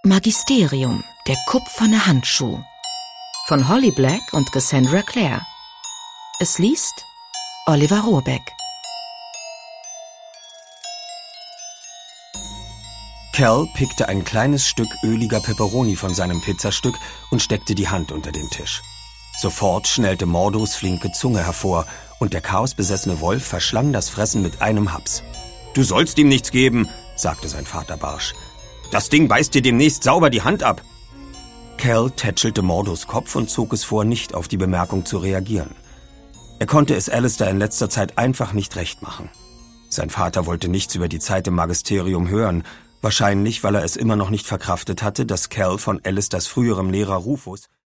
Magisterium, der kupferne Handschuh von Holly Black und Cassandra Clare. Es liest Oliver Rohrbeck. Cal pickte ein kleines Stück öliger Peperoni von seinem Pizzastück und steckte die Hand unter den Tisch. Sofort schnellte Mordos flinke Zunge hervor und der chaosbesessene Wolf verschlang das Fressen mit einem Haps. »Du sollst ihm nichts geben«, sagte sein Vater barsch. »Das Ding beißt dir demnächst sauber die Hand ab.« Cal tätschelte Mordos Kopf und zog es vor, nicht auf die Bemerkung zu reagieren. Er konnte es Alistair in letzter Zeit einfach nicht recht machen. Sein Vater wollte nichts über die Zeit im Magisterium hören, wahrscheinlich, weil er es immer noch nicht verkraftet hatte, dass Cal von Alistairs früherem Lehrer Rufus